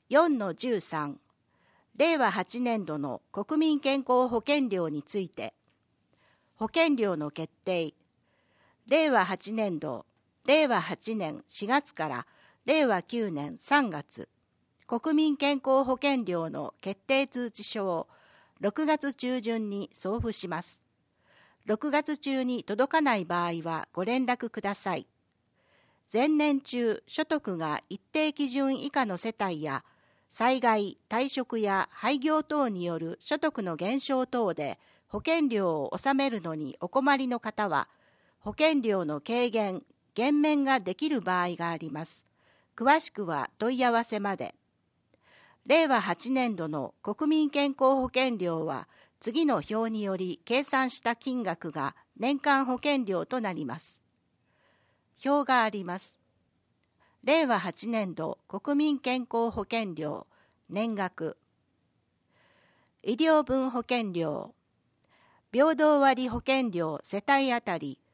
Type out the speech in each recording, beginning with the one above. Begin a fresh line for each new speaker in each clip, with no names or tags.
4-13 令和8年度の国民健康保険料について、保険料の決定、令和8年度、令和8年4月から令和9年3月、国民健康保険料の決定通知書を6月中旬に送付します。6月中に届かない場合はご連絡ください。前年中、所得が一定基準以下の世帯や、災害、退職や廃業等による所得の減少等で保険料を納めるのにお困りの方は、保険料の軽減、減免ができる場合があります。詳しくは問い合わせまで。令和8年度の国民健康保険料は、次の表により計算した金額が年間保険料となります。表があります。令和8年度国民健康保険料年額。医療分保険料。平等割保険料世帯当たり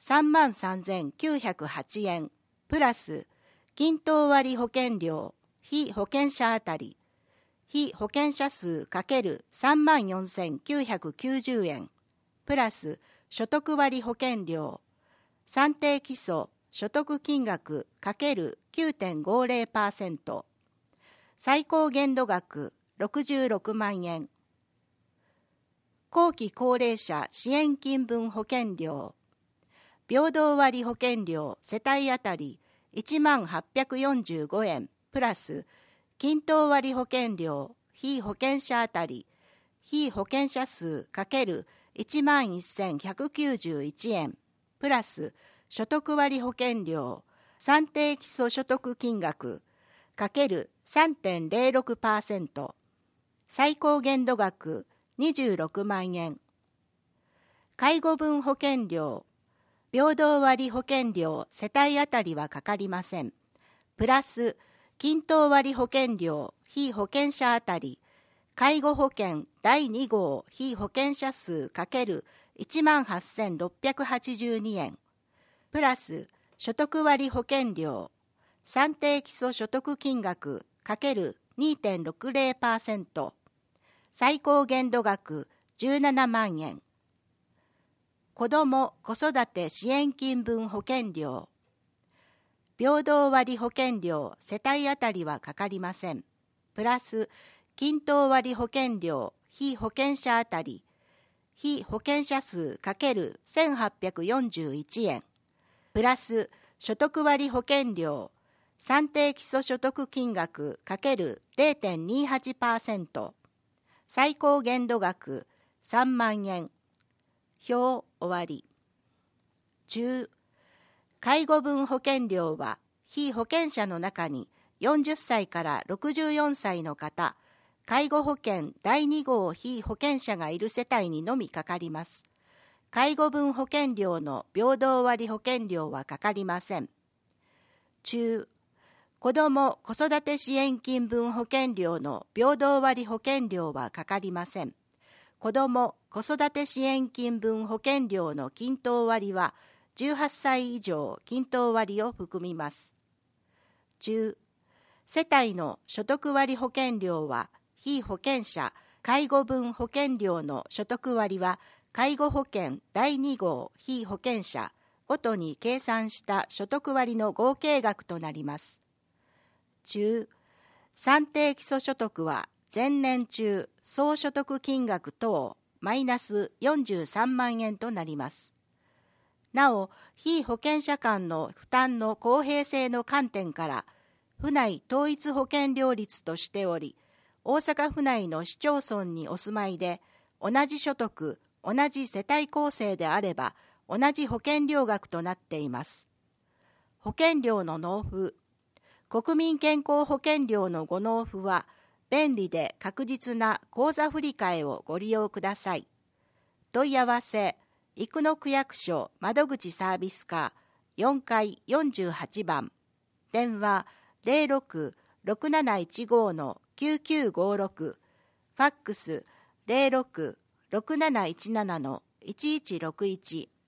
33,908円プラス均等割保険料被保険者当たり被保険者数 ×34,990 円プラス所得割保険料算定基礎所得金額 ×9.50% 最高限度額66万円後期高齢者支援金分保険料平等割保険料世帯当たり10,845円プラス均等割保険料被保険者当たり被保険者数 ×11,191 円プラス所得割保険料算定基礎所得金額 ×3.06% 最高限度額26万円介護分保険料平等割保険料世帯当たりはかかりません。プラス均等割保険料被保険者当たり介護保険第2号被保険者数 ×18,682 円プラス所得割保険料算定基礎所得金額 ×2.60% 最高限度額17万円子ども・子育て支援金分保険料平等割保険料世帯当たりはかかりません。プラス均等割保険料被保険者当たり被保険者数 ×1841 円プラス所得割保険料算定基礎所得金額 ×0.28% 最高限度額3万円表終わり。10介護分保険料は被保険者の中に40歳から64歳の方介護保険第2号被保険者がいる世帯にのみかかります。介護分保険料の平等割保険料はかかりません。中子ども・子育て支援金分保険料の平等割保険料はかかりません。子ども・子育て支援金分保険料の均等割は18歳以上均等割を含みます。10世帯の所得割保険料は被保険者介護分保険料の所得割は介護保険第2号被保険者ごとに計算した所得割の合計額となります。10算定基礎所得は前年中総所得金額等マイナス43万円となります。なお、被保険者間の負担の公平性の観点から府内統一保険料率としており、大阪府内の市町村にお住まいで同じ所得、同じ世帯構成であれば同じ保険料額となっています。保険料の納付、国民健康保険料のご納付は便利で確実な口座振替をご利用ください。問い合わせ、生野区役所窓口サービス課4階48番、電話06-6715-9956、ファックス06-6717-1161